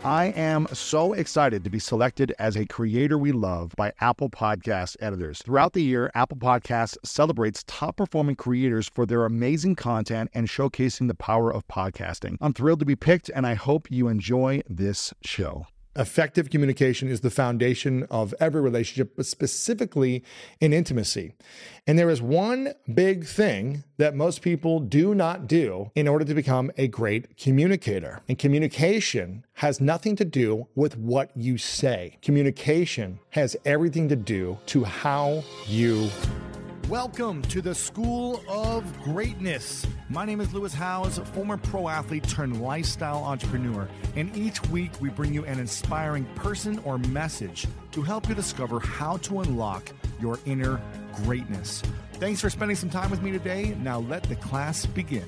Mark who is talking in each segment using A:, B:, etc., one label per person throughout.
A: I am so excited to be selected as a creator we love by Apple Podcast editors. Throughout the year, Apple Podcasts celebrates top-performing creators for their amazing content and showcasing the power of podcasting. I'm thrilled to be picked, and I hope you enjoy this show. Effective communication is the foundation of every relationship, but specifically in intimacy. And there is one big thing that most people do not do in order to become a great communicator. And communication has nothing to do with what you say. Communication has everything to do to how you. Welcome to the School of Greatness. My name is Lewis Howes, former pro athlete turned lifestyle entrepreneur, and each week we bring you an inspiring person or message to help you discover how to unlock your inner greatness. Thanks for spending some time with me today. Now let the class begin.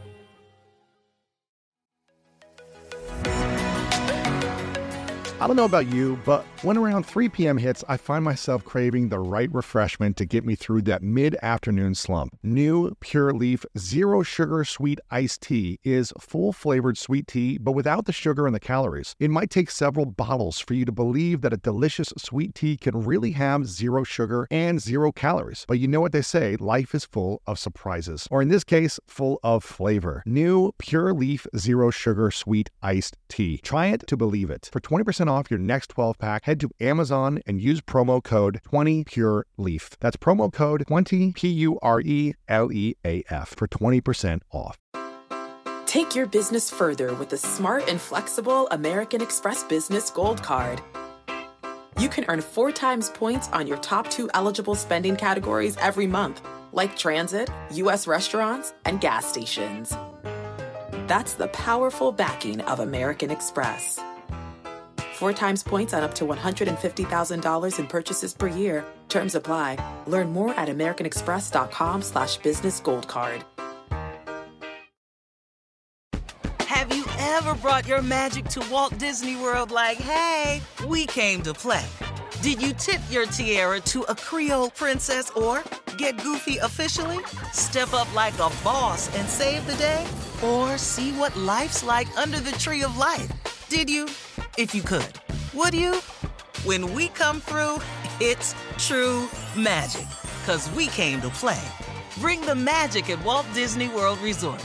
A: I don't know about you, but when around 3 p.m. hits, I find myself craving the right refreshment to get me through that mid-afternoon slump. New Pure Leaf Zero Sugar Sweet Iced Tea is full-flavored sweet tea, but without the sugar and the calories. It might take several bottles for you to believe that a delicious sweet tea can really have zero sugar and 0 calories. But you know what they say, life is full of surprises, or in this case, full of flavor. New Pure Leaf Zero Sugar Sweet Iced Tea. Try it to believe it. For 20% off your next 12-pack, head to Amazon and use promo code 20PureLeaf. That's promo code 20 PURELEAF for 20% off.
B: Take your business further with the smart and flexible American Express Business Gold Card. You can earn 4 times points on your top 2 eligible spending categories every month, like transit, U.S. restaurants, and gas stations. That's the powerful backing of American Express. 4 times points on up to $150,000 in purchases per year. Terms apply. Learn more at americanexpress.com/businessgoldcard.
C: Have you ever brought your magic to Walt Disney World like, hey, we came to play? Did you tip your tiara to a Creole princess or get goofy officially? Step up like a boss and save the day? Or see what life's like under the tree of life? Did you? If you could, would you? When we come through, it's true magic. 'Cause we came to play. Bring the magic at Walt Disney World Resort.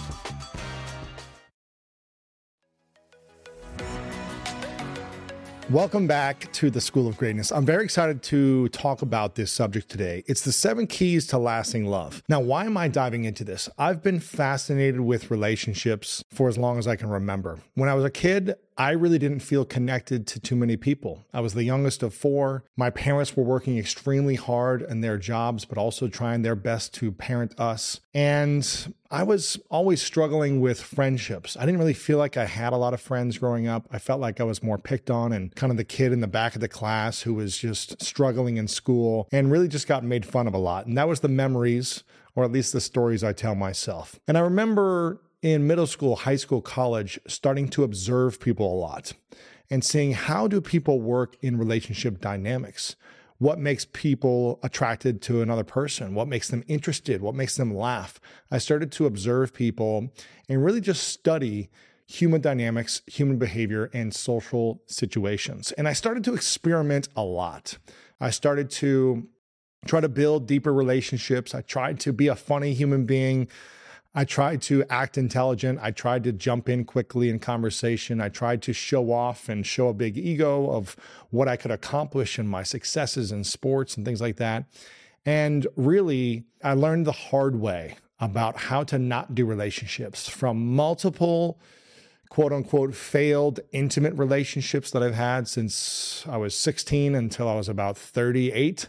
A: Welcome back to the School of Greatness. I'm very excited to talk about this subject today. It's the 7 keys to lasting love. Now, why am I diving into this? I've been fascinated with relationships for as long as I can remember. When I was a kid, I really didn't feel connected to too many people. I was the youngest of 4. My parents were working extremely hard in their jobs, but also trying their best to parent us. And I was always struggling with friendships. I didn't really feel like I had a lot of friends growing up. I felt like I was more picked on and kind of the kid in the back of the class who was just struggling in school and really just got made fun of a lot. And that was the memories, or at least the stories I tell myself. And I remember in middle school, high school, college, starting to observe people a lot and seeing how do people work in relationship dynamics. What makes people attracted to another person? What makes them interested? What makes them laugh? I started to observe people and really just study human dynamics, human behavior, and social situations. And I started to experiment a lot. I started to try to build deeper relationships. I tried to be a funny human being. I tried to act intelligent. I tried to jump in quickly in conversation. I tried to show off and show a big ego of what I could accomplish and my successes in sports and things like that. And really, I learned the hard way about how to not do relationships from multiple quote unquote failed intimate relationships that I've had since I was 16 until I was about 38.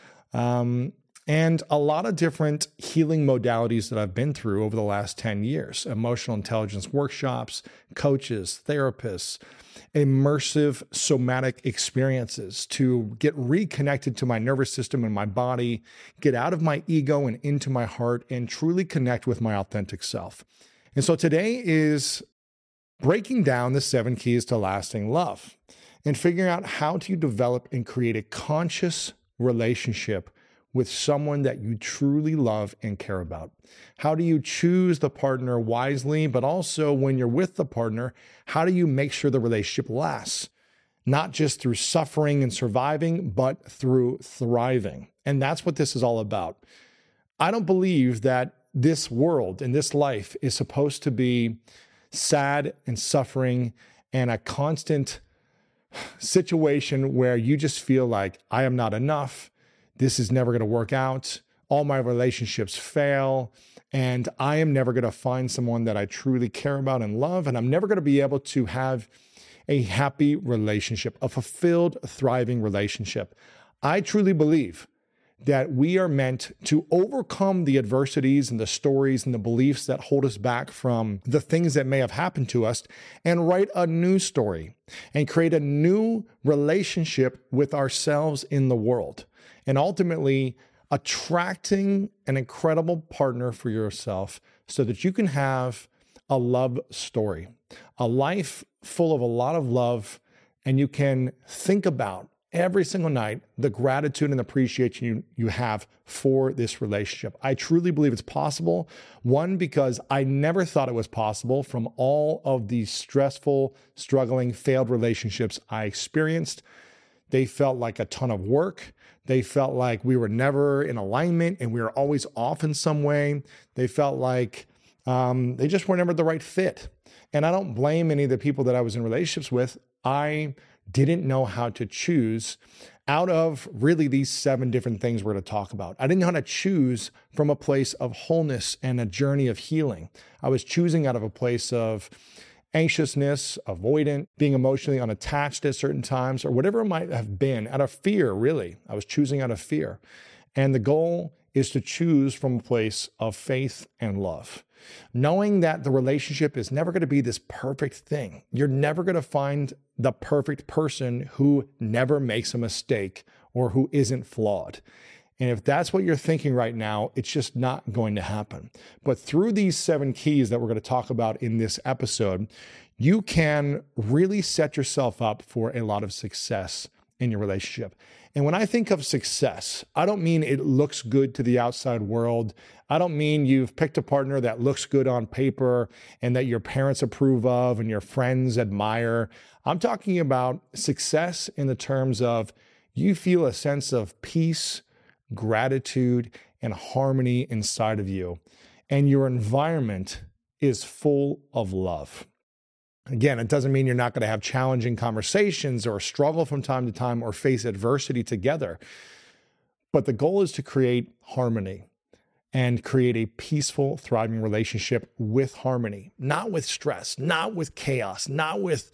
A: And a lot of different healing modalities that I've been through over the last 10 years, emotional intelligence workshops, coaches, therapists, immersive somatic experiences to get reconnected to my nervous system and my body, get out of my ego and into my heart, and truly connect with my authentic self. And so today is breaking down the 7 keys to lasting love and figuring out how to develop and create a conscious relationship with someone that you truly love and care about? How do you choose the partner wisely, but also when you're with the partner, how do you make sure the relationship lasts? Not just through suffering and surviving, but through thriving. And that's what this is all about. I don't believe that this world and this life is supposed to be sad and suffering and a constant situation where you just feel like I am not enough. This is never going to work out. All my relationships fail. And I am never going to find someone that I truly care about and love. And I'm never going to be able to have a happy relationship, a fulfilled, thriving relationship. I truly believe that we are meant to overcome the adversities and the stories and the beliefs that hold us back from the things that may have happened to us and write a new story and create a new relationship with ourselves in the world. And ultimately, attracting an incredible partner for yourself so that you can have a love story, a life full of a lot of love, and you can think about every single night the gratitude and appreciation you have for this relationship. I truly believe it's possible. One, because I never thought it was possible from all of these stressful, struggling, failed relationships I experienced. They felt like a ton of work. They felt like we were never in alignment and we were always off in some way. They felt like they just were never the right fit. And I don't blame any of the people that I was in relationships with. I didn't know how to choose out of really these 7 different things we're going to talk about. I didn't know how to choose from a place of wholeness and a journey of healing. I was choosing out of a place of anxiousness, avoidant, being emotionally unattached at certain times, or whatever it might have been, out of fear, really. I was choosing out of fear. And the goal is to choose from a place of faith and love. Knowing that the relationship is never going to be this perfect thing. You're never going to find the perfect person who never makes a mistake or who isn't flawed. And if that's what you're thinking right now, it's just not going to happen. But through these 7 keys that we're going to talk about in this episode, you can really set yourself up for a lot of success in your relationship. And when I think of success, I don't mean it looks good to the outside world. I don't mean you've picked a partner that looks good on paper and that your parents approve of and your friends admire. I'm talking about success in the terms of you feel a sense of peace, gratitude, and harmony inside of you. And your environment is full of love. Again, it doesn't mean you're not going to have challenging conversations or struggle from time to time or face adversity together. But the goal is to create harmony and create a peaceful, thriving relationship with harmony, not with stress, not with chaos, not with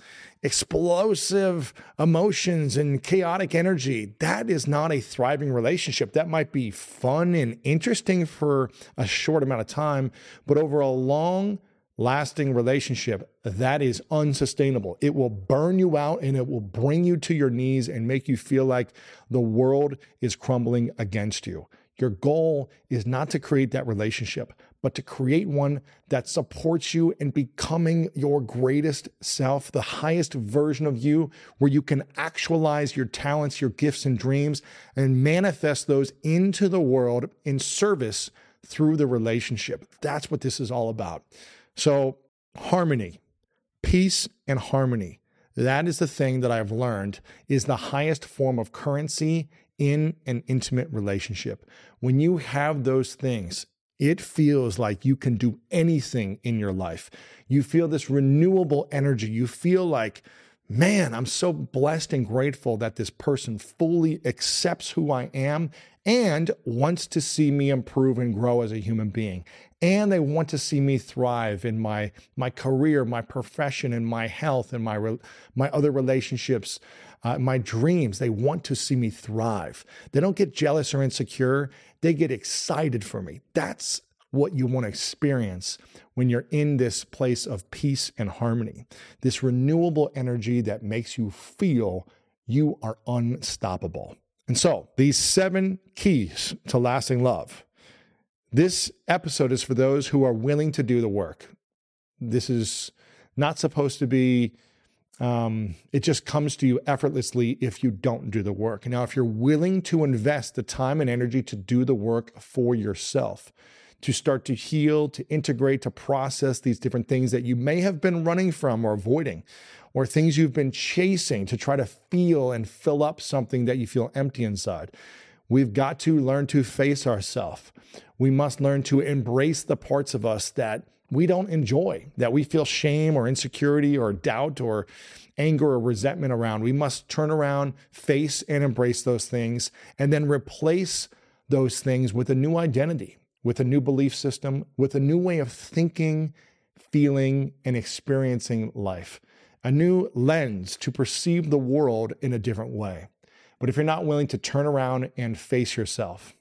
A: explosive emotions and chaotic energy. That is not a thriving relationship. That might be fun and interesting for a short amount of time, but over a long-lasting relationship, that is unsustainable. It will burn you out and it will bring you to your knees and make you feel like the world is crumbling against you. Your goal is not to create that relationship, but to create one that supports you in becoming your greatest self, the highest version of you, where you can actualize your talents, your gifts and dreams, and manifest those into the world in service through the relationship. That's what this is all about. So harmony, peace and harmony, that is the thing that I've learned is the highest form of currency in an intimate relationship. When you have those things, it feels like you can do anything in your life. You feel this renewable energy. You feel like, man, I'm so blessed and grateful that this person fully accepts who I am and wants to see me improve and grow as a human being. And they want to see me thrive in my career, my profession, and my health, and my other relationships, my dreams. They want to see me thrive. They don't get jealous or insecure. They get excited for me. That's what you want to experience when you're in this place of peace and harmony, this renewable energy that makes you feel you are unstoppable. And so these 7 keys to lasting love. This episode is for those who are willing to do the work. This is not supposed to be It just comes to you effortlessly if you don't do the work. Now, if you're willing to invest the time and energy to do the work for yourself, to start to heal, to integrate, to process these different things that you may have been running from or avoiding, or things you've been chasing to try to feel and fill up something that you feel empty inside. We've got to learn to face ourselves. We must learn to embrace the parts of us that we don't enjoy, that we feel shame or insecurity or doubt or anger or resentment around. We must turn around, face and embrace those things, and then replace those things with a new identity, with a new belief system, with a new way of thinking, feeling, and experiencing life, a new lens to perceive the world in a different way. But if you're not willing to turn around and face yourself,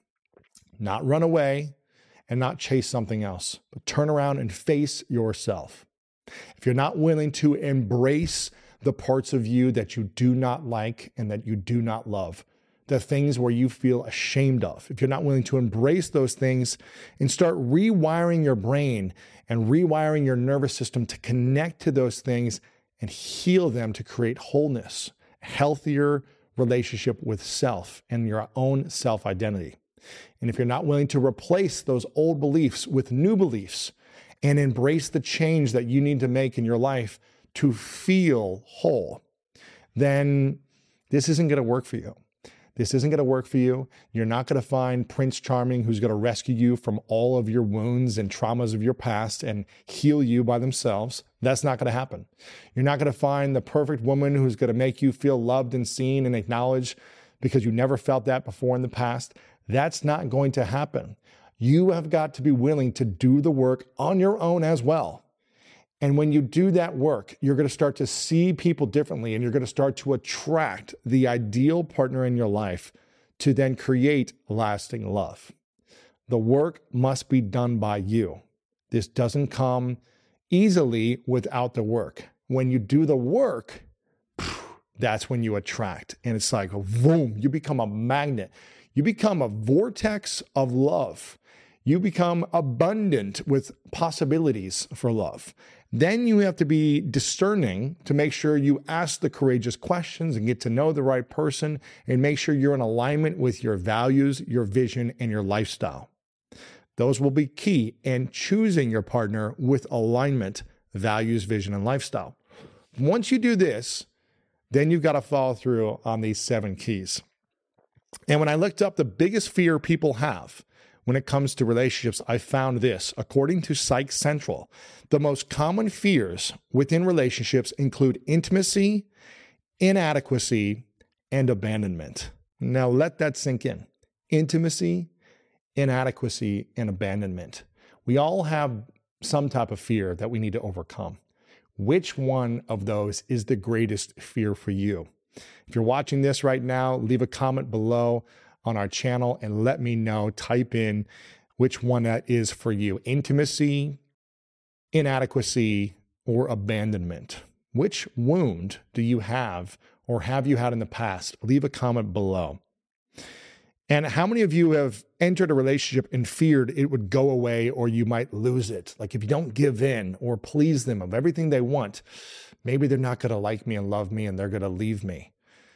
A: not run away and not chase something else, but turn around and face yourself. If you're not willing to embrace the parts of you that you do not like and that you do not love, the things where you feel ashamed of, if you're not willing to embrace those things and start rewiring your brain and rewiring your nervous system to connect to those things and heal them to create wholeness, healthier relationship with self and your own self-identity. And if you're not willing to replace those old beliefs with new beliefs and embrace the change that you need to make in your life to feel whole, then this isn't going to work for you. This isn't going to work for you. You're not going to find Prince Charming who's going to rescue you from all of your wounds and traumas of your past and heal you by themselves. That's not going to happen. You're not going to find the perfect woman who's going to make you feel loved and seen and acknowledged because you never felt that before in the past. That's not going to happen. You have got to be willing to do the work on your own as well. And when you do that work, you're going to start to see people differently, and you're going to start to attract the ideal partner in your life to then create lasting love. The work must be done by you. This doesn't come easily without the work. When you do the work, that's when you attract. And it's like, boom, you become a magnet. You become a vortex of love. You become abundant with possibilities for love. Then you have to be discerning to make sure you ask the courageous questions and get to know the right person and make sure you're in alignment with your values, your vision, and your lifestyle. Those will be key in choosing your partner with alignment, values, vision, and lifestyle. Once you do this, then you've got to follow through on these 7 keys. And when I looked up the biggest fear people have when it comes to relationships, I found this. According to Psych Central, the most common fears within relationships include intimacy, inadequacy, and abandonment. Now let that sink in. Intimacy, inadequacy, and abandonment. We all have some type of fear that we need to overcome. Which one of those is the greatest fear for you? If you're watching this right now, leave a comment below on our channel and let me know. Type in which one that is for you. Intimacy, inadequacy, or abandonment. Which wound do you have or have you had in the past? Leave a comment below. And how many of you have entered a relationship and feared it would go away or you might lose it? Like if you don't give in or please them of everything they want, maybe they're not going to like me and love me and they're going to leave me.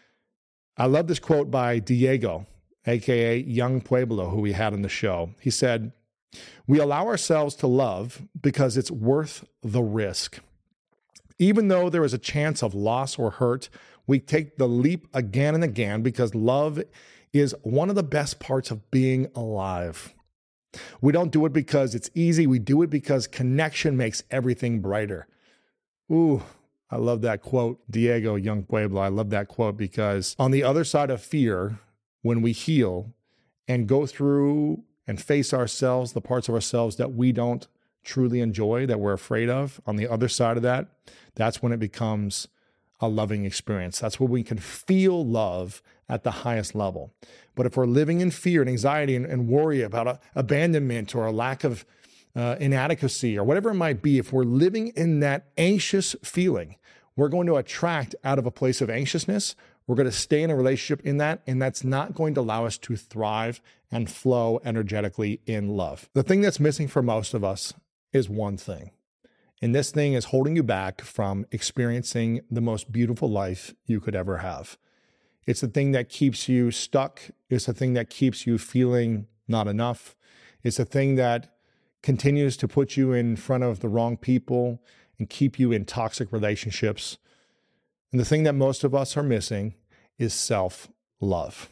A: I love this quote by Diego, aka Young Pueblo, who we had on the show. He said, "We allow ourselves to love because it's worth the risk. Even though there is a chance of loss or hurt, we take the leap again and again because love is one of the best parts of being alive. We don't do it because it's easy. We do it because connection makes everything brighter." Ooh, I love that quote. Diego, Young Pueblo, I love that quote because on the other side of fear, when we heal and go through and face ourselves, the parts of ourselves that we don't truly enjoy, that we're afraid of, on the other side of that, that's when it becomes a loving experience. That's where we can feel love at the highest level. But if we're living in fear and anxiety and worry about abandonment or a lack of inadequacy or whatever it might be, if we're living in that anxious feeling, we're going to attract out of a place of anxiousness. We're going to stay in a relationship in that, and that's not going to allow us to thrive and flow energetically in love. The thing that's missing for most of us is one thing, And this thing is holding you back from experiencing the most beautiful life you could ever have. It's the thing that keeps you stuck. It's the thing that keeps you feeling not enough. It's the thing that continues to put you in front of the wrong people and keep you in toxic relationships. And the thing that most of us are missing is self-love.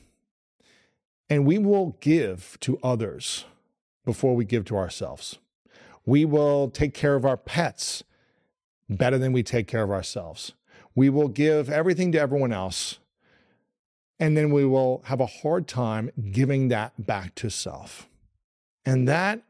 A: And we will give to others before we give to ourselves. We will take care of our pets better than we take care of ourselves. We will give everything to everyone else, and then we will have a hard time giving that back to self. And that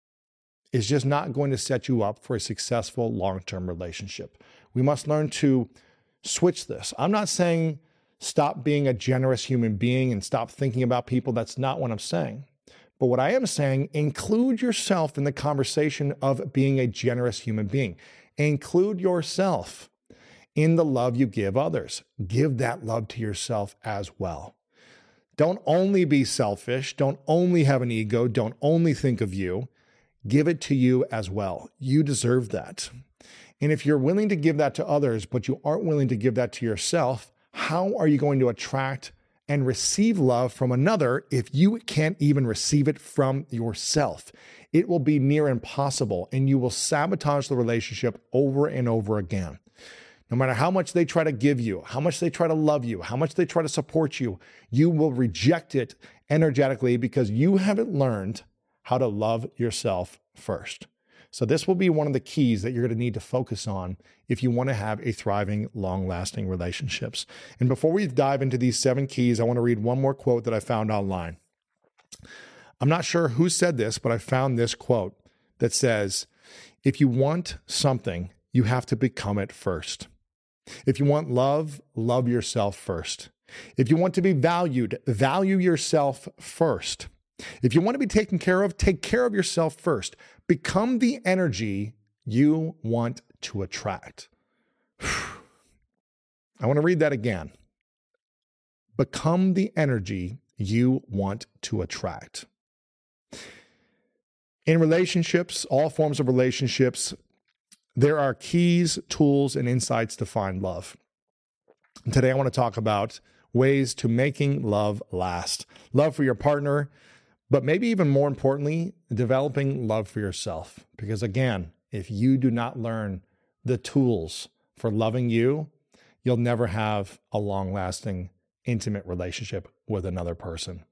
A: is just not going to set you up for a successful long-term relationship. We must learn to switch this. I'm not saying stop being a generous human being and stop thinking about people. That's not what I'm saying. But what I am saying, include yourself in the conversation of being a generous human being. Include yourself in the love you give others. Give that love to yourself as well. Don't only be selfish. Don't only have an ego. Don't only think of you. Give it to you as well. You deserve that. And if you're willing to give that to others, but you aren't willing to give that to yourself, how are you going to attract and receive love from another if you can't even receive it from yourself? It will be near impossible, and you will sabotage the relationship over and over again. No matter how much they try to give you, how much they try to love you, how much they try to support you, you will reject it energetically because you haven't learned how to love yourself first. So this will be one of the keys that you're going to need to focus on if you want to have a thriving, long-lasting relationships. And before we dive into these 7 keys, I want to read one more quote that I found online. I'm not sure who said this, but I found this quote that says, if you want something, you have to become it first. If you want love, love yourself first. If you want to be valued, value yourself first. If you want to be taken care of, take care of yourself first. Become the energy you want to attract. I want to read that again. Become the energy you want to attract. In relationships, all forms of relationships, there are keys, tools, and insights to find love. And today I want to talk about ways to making love last. Love for your partner, but maybe even more importantly, developing love for yourself. Because again, if you do not learn the tools for loving you, you'll never have a long-lasting, intimate relationship with another person.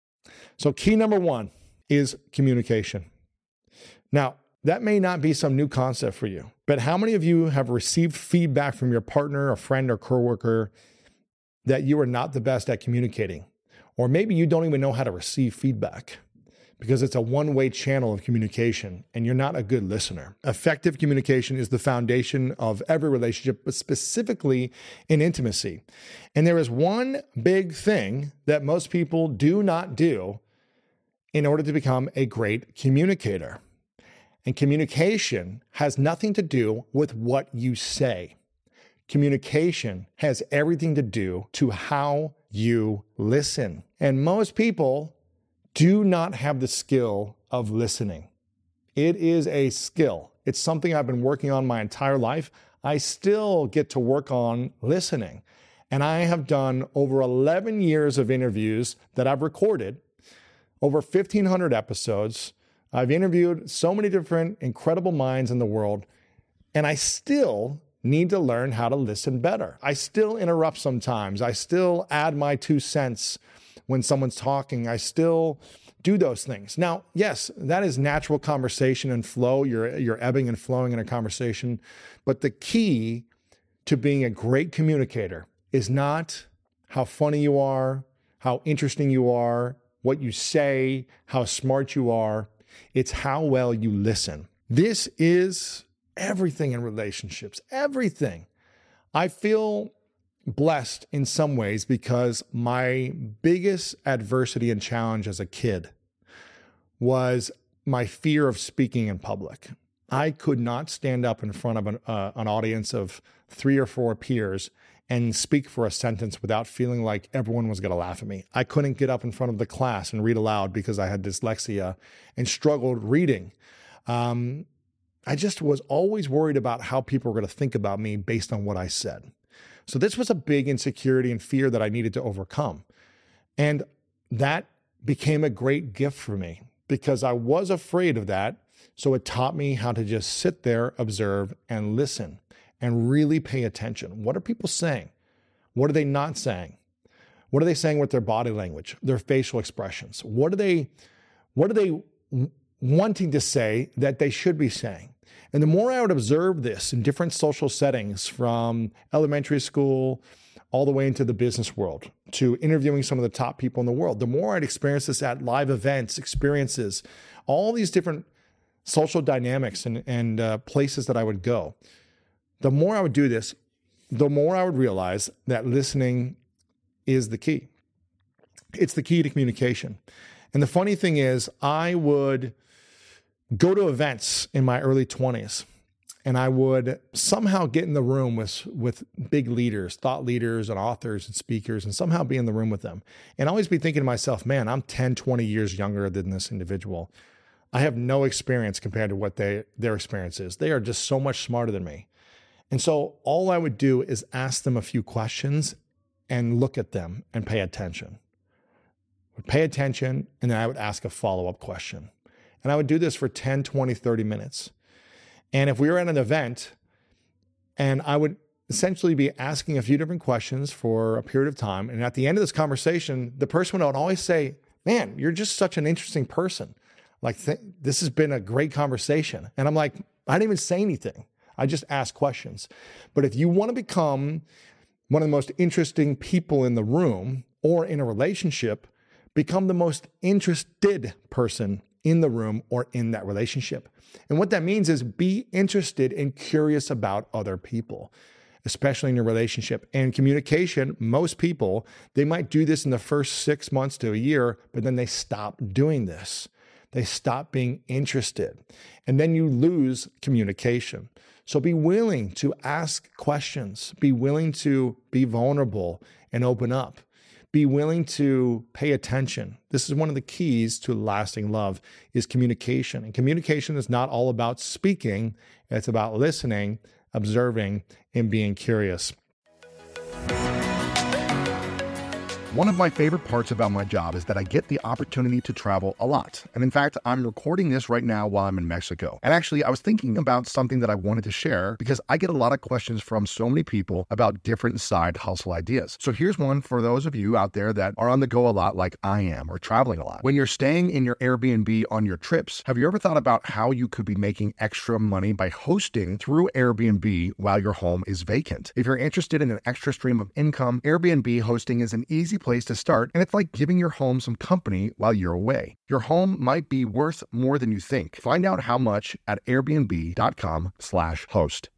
A: So key number 1 is communication. Now, that may not be some new concept for you, but how many of you have received feedback from your partner, a friend, or coworker that you are not the best at communicating? Or maybe you don't even know how to receive feedback because it's a one-way channel of communication and you're not a good listener. Effective communication is the foundation of every relationship, but specifically in intimacy. And there is one big thing that most people do not do in order to become a great communicator. And communication has nothing to do with what you say. Communication has everything to do to how you listen. And most people do not have the skill of listening. It is a skill. It's something I've been working on my entire life. I still get to work on listening. And I have done over 11 years of interviews that I've recorded, over 1,500 episodes. I've interviewed so many different incredible minds in the world, and I still need to learn how to listen better. I still interrupt sometimes. I still add my 2 cents when someone's talking. I still do those things. Now, yes, that is natural conversation and flow. You're ebbing and flowing in a conversation. But the key to being a great communicator is not how funny you are, how interesting you are, what you say, how smart you are. It's how well you listen. This is everything in relationships, everything. I feel blessed in some ways because my biggest adversity and challenge as a kid was my fear of speaking in public. I could not stand up in front of an audience of 3 or 4 peers and speak for a sentence without feeling like everyone was going to laugh at me. I couldn't get up in front of the class and read aloud because I had dyslexia and struggled reading. I I just was always worried about how people were going to think about me based on what I said. So this was a big insecurity and fear that I needed to overcome. And that became a great gift for me because I was afraid of that. So it taught me how to just sit there, observe, and listen and really pay attention. What are people saying? What are they not saying? What are they saying with their body language, their facial expressions? What are they wanting to say that they should be saying? And the more I would observe this in different social settings, from elementary school all the way into the business world, to interviewing some of the top people in the world, the more I'd experience this at live events, experiences, all these different social dynamics and places that I would go. The more I would do this, the more I would realize that listening is the key. It's the key to communication. And the funny thing is, I would go to events in my early 20s, and I would somehow get in the room with big leaders, thought leaders and authors and speakers, and somehow be in the room with them. And always be thinking to myself, man, I'm 10, 20 years younger than this individual. I have no experience compared to what their experience is. They are just so much smarter than me. And so all I would do is ask them a few questions and look at them and pay attention. Pay attention, and then I would ask a follow-up question. And I would do this for 10, 20, 30 minutes. And if we were at an event, and I would essentially be asking a few different questions for a period of time, and at the end of this conversation, the person would always say, man, you're just such an interesting person. Like, this has been a great conversation. And I'm like, I didn't even say anything. I just asked questions. But if you want to become one of the most interesting people in the room or in a relationship, become the most interested person in the room or in that relationship. And what that means is be interested and curious about other people, especially in your relationship. And communication, most people, they might do this in the first 6 months to a year, but then they stop doing this. They stop being interested. And then you lose communication. So be willing to ask questions. Be willing to be vulnerable and open up. Be willing to pay attention. This is one of the keys to lasting love is communication. And communication is not all about speaking. It's about listening, observing, and being curious.
D: One of my favorite parts about my job is that I get the opportunity to travel a lot. And in fact, I'm recording this right now while I'm in Mexico. And actually, I was thinking about something that I wanted to share because I get a lot of questions from so many people about different side hustle ideas. So here's one for those of you out there that are on the go a lot like I am, or traveling a lot. When you're staying in your Airbnb on your trips, have you ever thought about how you could be making extra money by hosting through Airbnb while your home is vacant? If you're interested in an extra stream of income, Airbnb hosting is an easy place to start, and it's like giving your home some company while you're away. Your home might be worth more than you think. Find out how much at airbnb.com/host.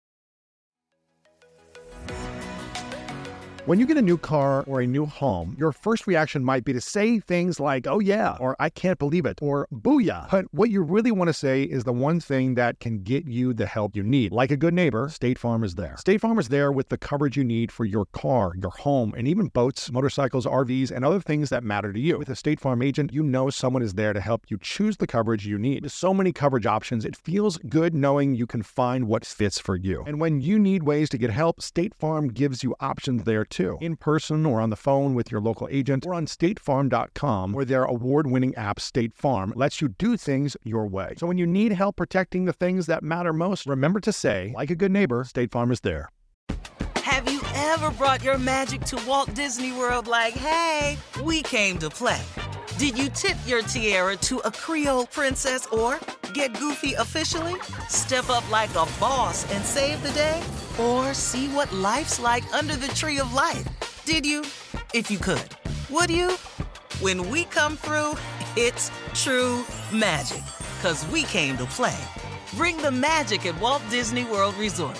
D: When you get a new car or a new home, your first reaction might be to say things like, oh yeah, or I can't believe it, or booyah. But what you really want to say is the one thing that can get you the help you need. Like a good neighbor, State Farm is there. State Farm is there with the coverage you need for your car, your home, and even boats, motorcycles, RVs, and other things that matter to you. With a State Farm agent, you know someone is there to help you choose the coverage you need. With so many coverage options, it feels good knowing you can find what fits for you. And when you need ways to get help, State Farm gives you options there too. In person or on the phone with your local agent or on statefarm.com, where their award-winning app State Farm lets you do things your way. So when you need help protecting the things that matter most, remember to say, like a good neighbor, State Farm is there.
C: Have you ever brought your magic to Walt Disney World like, hey, we came to play? Did you tip your tiara to a Creole princess or get goofy officially? Step up like a boss and save the day? Or see what life's like under the tree of life? Did you? If you could. Would you? When we come through, it's true magic. 'Cause we came to play. Bring the magic at Walt Disney World Resort.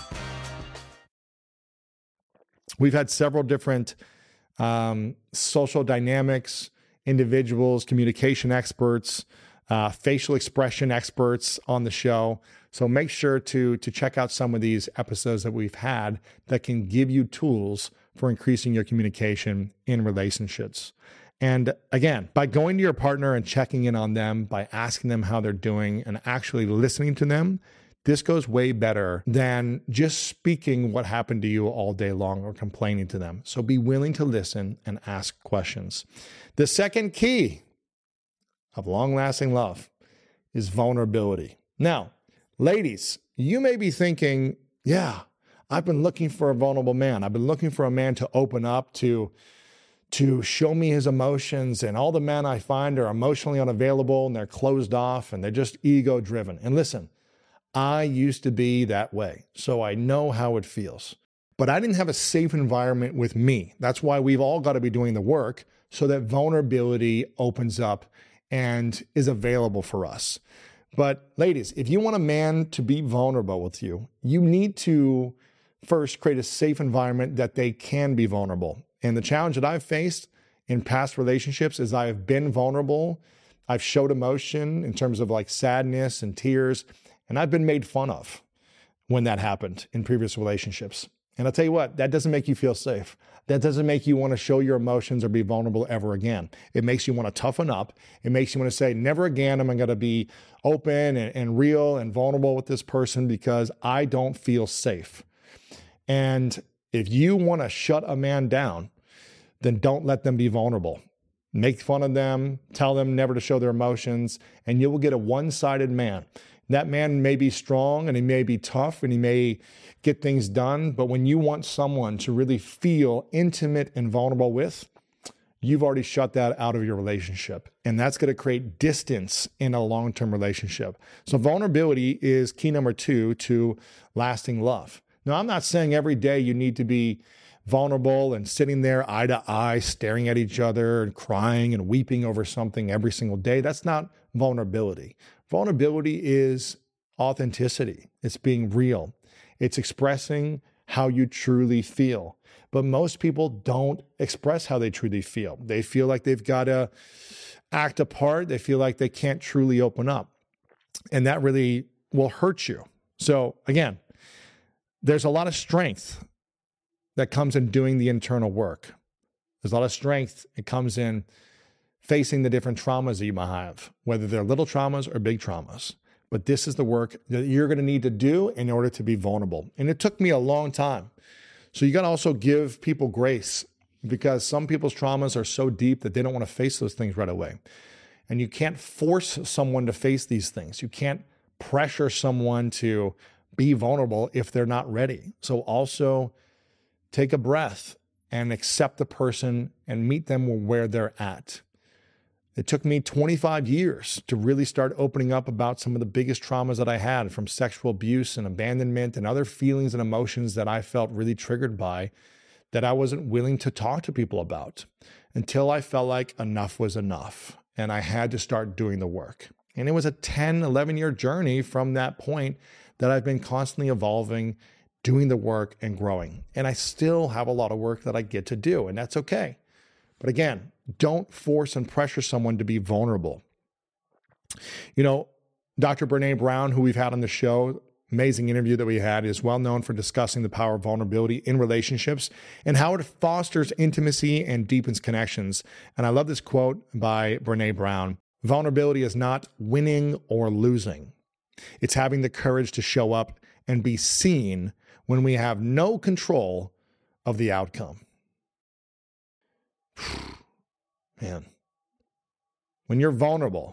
A: We've had several different social dynamics, individuals, communication experts, facial expression experts on the show. So make sure to check out some of these episodes that we've had that can give you tools for increasing your communication in relationships. And again, by going to your partner and checking in on them, by asking them how they're doing and actually listening to them, this goes way better than just speaking what happened to you all day long or complaining to them. So be willing to listen and ask questions. The second key of long-lasting love is vulnerability. Now, ladies, you may be thinking, yeah, I've been looking for a vulnerable man. I've been looking for a man to open up, to show me his emotions, and all the men I find are emotionally unavailable and they're closed off and they're just ego-driven. And listen, I used to be that way, so I know how it feels. But I didn't have a safe environment with me. That's why we've all got to be doing the work so that vulnerability opens up and is available for us. But ladies, if you want a man to be vulnerable with you, you need to first create a safe environment that they can be vulnerable. And the challenge that I've faced in past relationships is I have been vulnerable. I've showed emotion in terms of like sadness and tears, and I've been made fun of when that happened in previous relationships. And I'll tell you what, that doesn't make you feel safe. That doesn't make you want to show your emotions or be vulnerable ever again. It makes you want to toughen up. It makes you want to say, never again am I going to be open and real and vulnerable with this person because I don't feel safe. And if you want to shut a man down, then don't let them be vulnerable. Make fun of them, tell them never to show their emotions, and you will get a one-sided man. That man may be strong and he may be tough and he may get things done, but when you want someone to really feel intimate and vulnerable with, you've already shut that out of your relationship. And that's going to create distance in a long-term relationship. So vulnerability is key number 2 to lasting love. Now, I'm not saying every day you need to be vulnerable and sitting there eye to eye, staring at each other and crying and weeping over something every single day. That's not vulnerability. Vulnerability is authenticity. It's being real. It's expressing how you truly feel. But most people don't express how they truly feel. They feel like they've got to act a part. They feel like they can't truly open up. And that really will hurt you. So again, there's a lot of strength that comes in doing the internal work. There's a lot of strength. It comes in facing the different traumas that you might have, whether they're little traumas or big traumas. But this is the work that you're going to need to do in order to be vulnerable. And it took me a long time. So you got to also give people grace because some people's traumas are so deep that they don't want to face those things right away. And you can't force someone to face these things. You can't pressure someone to be vulnerable if they're not ready. So also take a breath and accept the person and meet them where they're at. It took me 25 years to really start opening up about some of the biggest traumas that I had, from sexual abuse and abandonment and other feelings and emotions that I felt really triggered by that I wasn't willing to talk to people about until I felt like enough was enough and I had to start doing the work. And it was a 10, 11-year journey from that point that I've been constantly evolving, doing the work and growing. And I still have a lot of work that I get to do, and that's okay. But again, don't force and pressure someone to be vulnerable. You know, Dr. Brené Brown, who we've had on the show, amazing interview that we had, is well known for discussing the power of vulnerability in relationships and how it fosters intimacy and deepens connections. And I love this quote by Brené Brown. Vulnerability is not winning or losing. It's having the courage to show up and be seen when we have no control of the outcome. Man, when you're vulnerable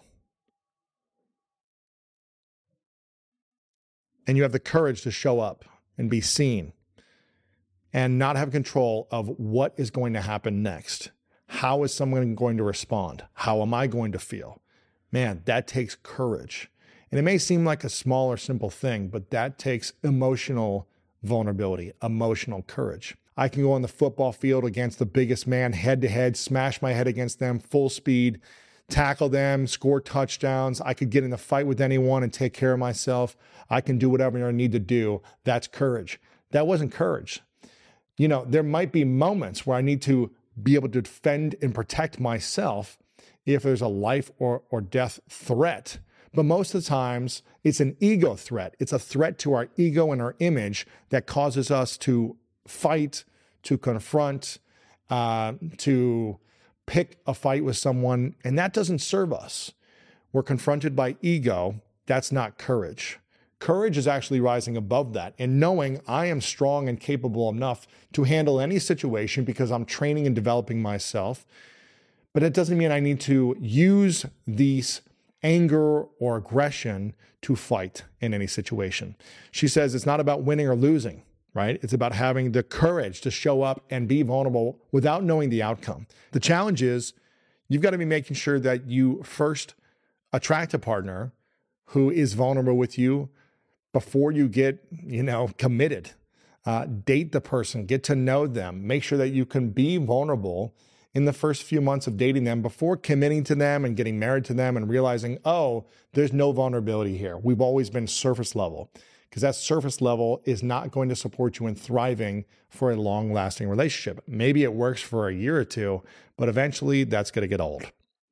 A: and you have the courage to show up and be seen and not have control of what is going to happen next, how is someone going to respond? How am I going to feel? Man, that takes courage. And it may seem like a small or simple thing, but that takes emotional vulnerability, emotional courage. I can go on the football field against the biggest man head to head, smash my head against them full speed, tackle them, score touchdowns. I could get in a fight with anyone and take care of myself. I can do whatever I need to do. That's courage. That wasn't courage. You know, there might be moments where I need to be able to defend and protect myself if there's a life or death threat. But most of the times, it's an ego threat. It's a threat to our ego and our image that causes us to fight, to confront, to pick a fight with someone, and that doesn't serve us. We're confronted by ego. That's not courage. Courage is actually rising above that and knowing I am strong and capable enough to handle any situation because I'm training and developing myself. But it doesn't mean I need to use these anger or aggression to fight in any situation. She says it's not about winning or losing, right? It's about having the courage to show up and be vulnerable without knowing the outcome. The challenge is you've got to be making sure that you first attract a partner who is vulnerable with you before you get, committed. Date the person, get to know them, make sure that you can be vulnerable in the first few months of dating them before committing to them and getting married to them and realizing, oh, there's no vulnerability here. We've always been surface level, because that surface level is not going to support you in thriving for a long-lasting relationship. Maybe it works for a year or two, but eventually that's going to get old.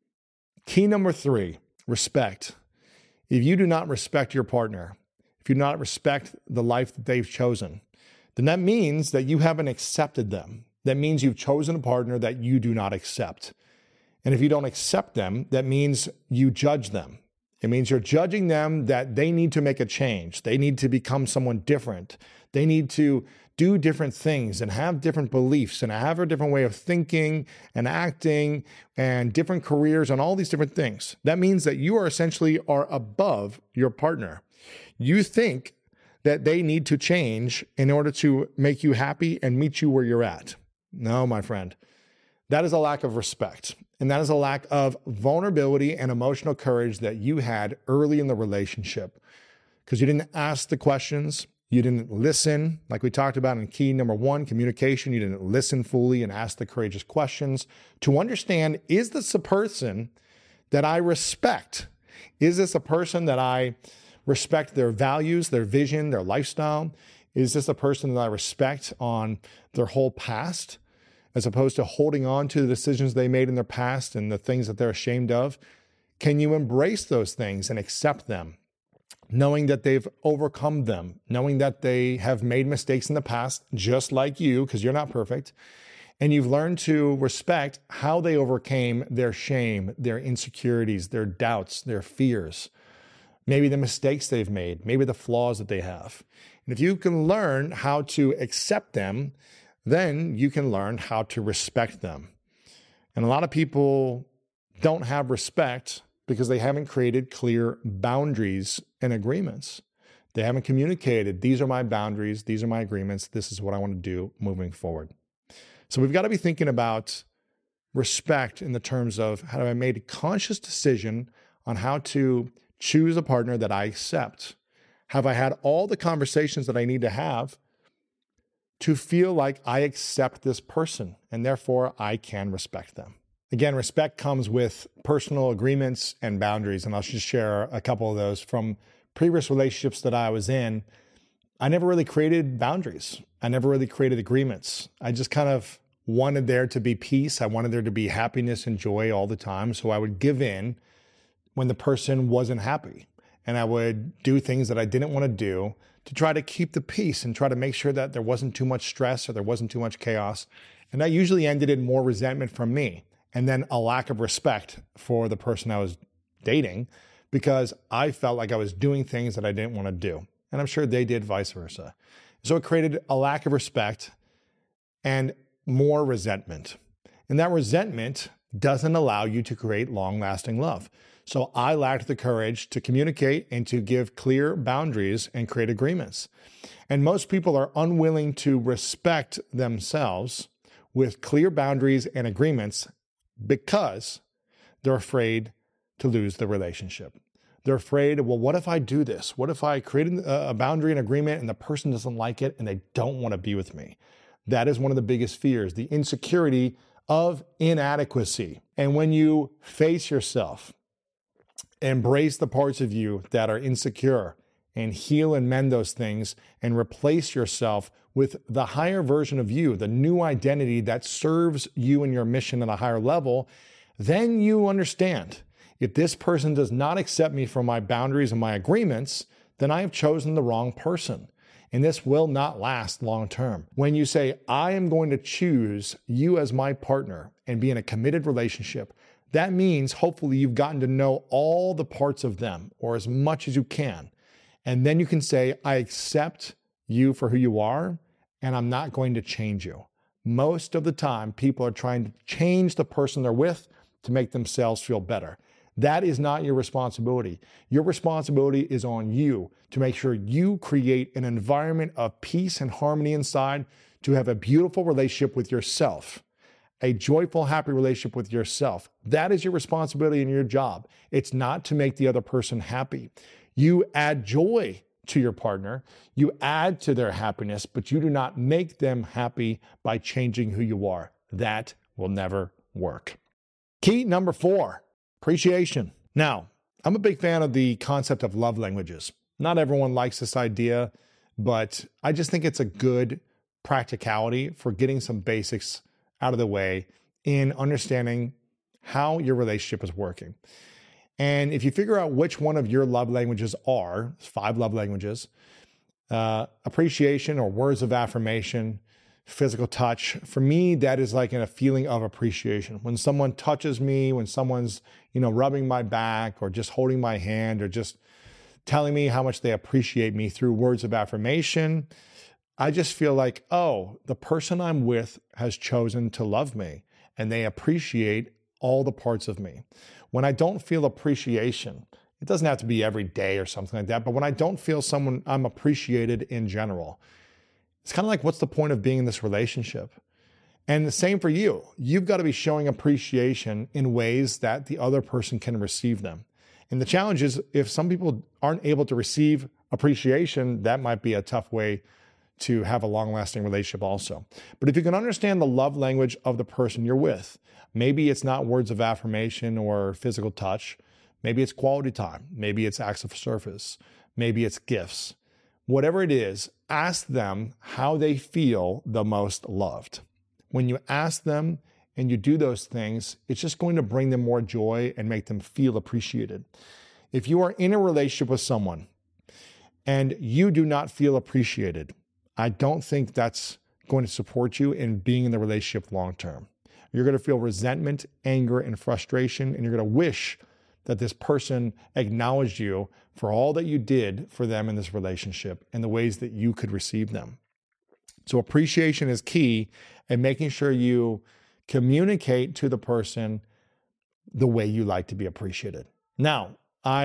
A: Key number 3, respect. If you do not respect your partner, if you do not respect the life that they've chosen, then that means that you haven't accepted them. That means you've chosen a partner that you do not accept. And if you don't accept them, that means you judge them. It means you're judging them that they need to make a change. They need to become someone different. They need to do different things and have different beliefs and have a different way of thinking and acting and different careers and all these different things. That means that you are essentially above your partner. You think that they need to change in order to make you happy and meet you where you're at. No, my friend. That is a lack of respect. And that is a lack of vulnerability and emotional courage that you had early in the relationship. Because you didn't ask the questions. You didn't listen. Like we talked about in key number 1, communication. You didn't listen fully and ask the courageous questions to understand, is this a person that I respect? Is this a person that I respect their values, their vision, their lifestyle? Is this a person that I respect on their whole past, as opposed to holding on to the decisions they made in their past and the things that they're ashamed of? Can you embrace those things and accept them, knowing that they've overcome them, knowing that they have made mistakes in the past, just like you, because you're not perfect, and you've learned to respect how they overcame their shame, their insecurities, their doubts, their fears, maybe the mistakes they've made, maybe the flaws that they have. And if you can learn how to accept them, then you can learn how to respect them. And a lot of people don't have respect because they haven't created clear boundaries and agreements. They haven't communicated, these are my boundaries, these are my agreements, this is what I want to do moving forward. So we've got to be thinking about respect in the terms of, have I made a conscious decision on how to choose a partner that I accept? Have I had all the conversations that I need to have to feel like I accept this person and therefore I can respect them? Again, respect comes with personal agreements and boundaries. And I'll just share a couple of those from previous relationships that I was in. I never really created boundaries. I never really created agreements. I just kind of wanted there to be peace. I wanted there to be happiness and joy all the time. So I would give in when the person wasn't happy. And I would do things that I didn't want to do to try to keep the peace and try to make sure that there wasn't too much stress or there wasn't too much chaos. And that usually ended in more resentment from me and then a lack of respect for the person I was dating because I felt like I was doing things that I didn't want to do. And I'm sure they did vice versa. So it created a lack of respect and more resentment. And that resentment doesn't allow you to create long-lasting love. So I lacked the courage to communicate and to give clear boundaries and create agreements. And most people are unwilling to respect themselves with clear boundaries and agreements because they're afraid to lose the relationship. They're afraid, well, what if I do this? What if I create a boundary and agreement and the person doesn't like it and they don't want to be with me? That is one of the biggest fears, the insecurity of inadequacy. And when you face yourself, embrace the parts of you that are insecure and heal and mend those things and replace yourself with the higher version of you, the new identity that serves you and your mission at a higher level, then you understand, if this person does not accept me for my boundaries and my agreements, then I have chosen the wrong person. And this will not last long term. When you say, I am going to choose you as my partner and be in a committed relationship, that means hopefully you've gotten to know all the parts of them, or as much as you can. And then you can say, I accept you for who you are, and I'm not going to change you. Most of the time, people are trying to change the person they're with to make themselves feel better. That is not your responsibility. Your responsibility is on you to make sure you create an environment of peace and harmony inside to have a beautiful relationship with yourself, a joyful, happy relationship with yourself. That is your responsibility in your job. It's not to make the other person happy. You add joy to your partner, you add to their happiness, but you do not make them happy by changing who you are. That will never work. Key number 4. Appreciation. Now, I'm a big fan of the concept of love languages. Not everyone likes this idea, but I just think it's a good practicality for getting some basics out of the way in understanding how your relationship is working. And if you figure out which one of your love languages are, 5 love languages, appreciation or words of affirmation, physical touch. For me, that is like a feeling of appreciation. When someone touches me, when someone's, rubbing my back or just holding my hand or just telling me how much they appreciate me through words of affirmation, I just feel like, oh, the person I'm with has chosen to love me and they appreciate all the parts of me. When I don't feel appreciation, it doesn't have to be every day or something like that, but when I don't feel I'm appreciated in general, it's kind of like, what's the point of being in this relationship? And the same for you. You've got to be showing appreciation in ways that the other person can receive them. And the challenge is, if some people aren't able to receive appreciation, that might be a tough way to have a long-lasting relationship also. But if you can understand the love language of the person you're with, maybe it's not words of affirmation or physical touch. Maybe it's quality time. Maybe it's acts of service. Maybe it's gifts. Whatever it is, ask them how they feel the most loved. When you ask them and you do those things, it's just going to bring them more joy and make them feel appreciated. If you are in a relationship with someone and you do not feel appreciated, I don't think that's going to support you in being in the relationship long term. You're going to feel resentment, anger, and frustration, and you're going to wish that this person acknowledged you for all that you did for them in this relationship and the ways that you could receive them. So appreciation is key, and making sure you communicate to the person the way you like to be appreciated. Now,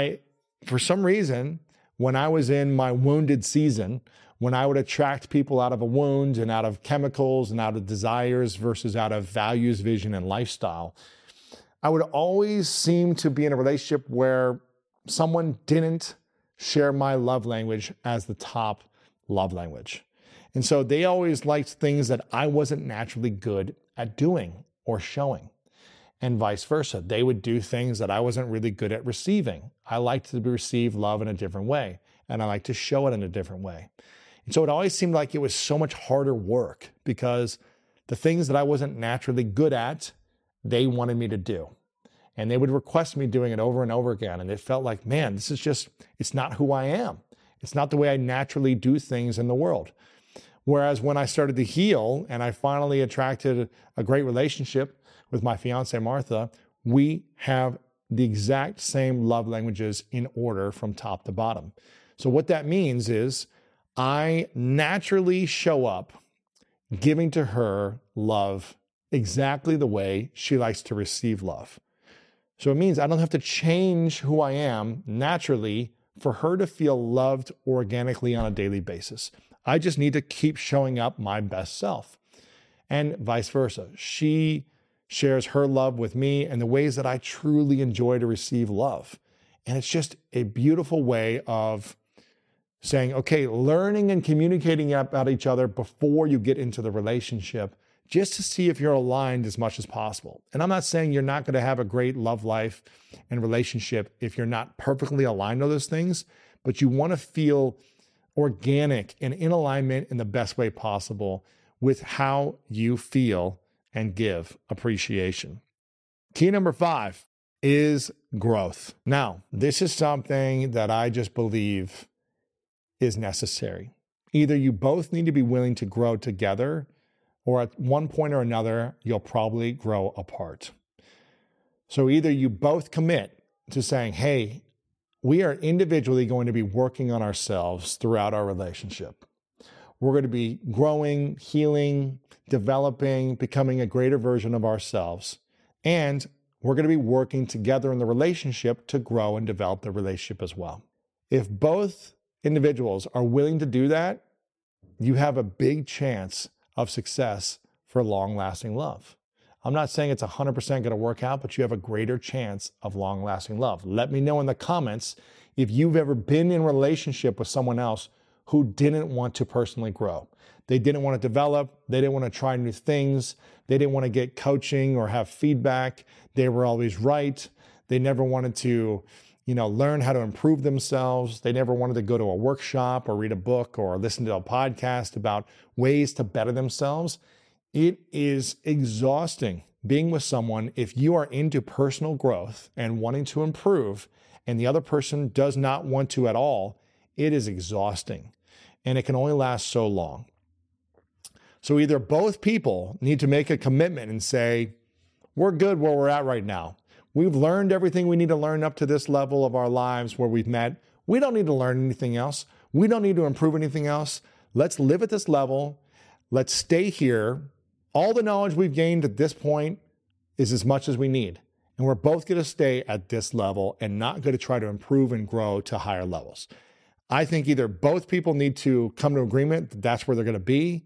A: for some reason, when I was in my wounded season, when I would attract people out of a wound and out of chemicals and out of desires versus out of values, vision, and lifestyle, I would always seem to be in a relationship where someone didn't share my love language as the top love language. And so they always liked things that I wasn't naturally good at doing or showing, and vice versa. They would do things that I wasn't really good at receiving. I liked to receive love in a different way, and I like to show it in a different way. And so it always seemed like it was so much harder work because the things that I wasn't naturally good at, they wanted me to do. And they would request me doing it over and over again. And it felt like, man, it's not who I am. It's not the way I naturally do things in the world. Whereas when I started to heal and I finally attracted a great relationship with my fiance, Martha, we have the exact same love languages in order from top to bottom. So what that means is I naturally show up giving to her love exactly the way she likes to receive love. So it means I don't have to change who I am naturally for her to feel loved organically on a daily basis. I just need to keep showing up my best self, and vice versa. She shares her love with me and the ways that I truly enjoy to receive love. And it's just a beautiful way of saying, okay, learning and communicating about each other before you get into the relationship, just to see if you're aligned as much as possible. And I'm not saying you're not going to have a great love life and relationship if you're not perfectly aligned on those things, but you want to feel organic and in alignment in the best way possible with how you feel and give appreciation. Key number 5 is growth. Now, this is something that I just believe is necessary. Either you both need to be willing to grow together, or at one point or another, you'll probably grow apart. So either you both commit to saying, hey, we are individually going to be working on ourselves throughout our relationship. We're going to be growing, healing, developing, becoming a greater version of ourselves. And we're going to be working together in the relationship to grow and develop the relationship as well. If both individuals are willing to do that, you have a big chance of success for long-lasting love. I'm not saying it's 100% going to work out, but you have a greater chance of long-lasting love. Let me know in the comments if you've ever been in a relationship with someone else who didn't want to personally grow. They didn't want to develop. They didn't want to try new things. They didn't want to get coaching or have feedback. They were always right. They never wanted to, learn how to improve themselves. They never wanted to go to a workshop or read a book or listen to a podcast about ways to better themselves. It is exhausting being with someone if you are into personal growth and wanting to improve and the other person does not want to at all. It is exhausting and it can only last so long. So either both people need to make a commitment and say, we're good where we're at right now. We've learned everything we need to learn up to this level of our lives where we've met. We don't need to learn anything else. We don't need to improve anything else. Let's live at this level. Let's stay here. All the knowledge we've gained at this point is as much as we need. And we're both going to stay at this level and not going to try to improve and grow to higher levels. I think either both people need to come to agreement that that's where they're going to be,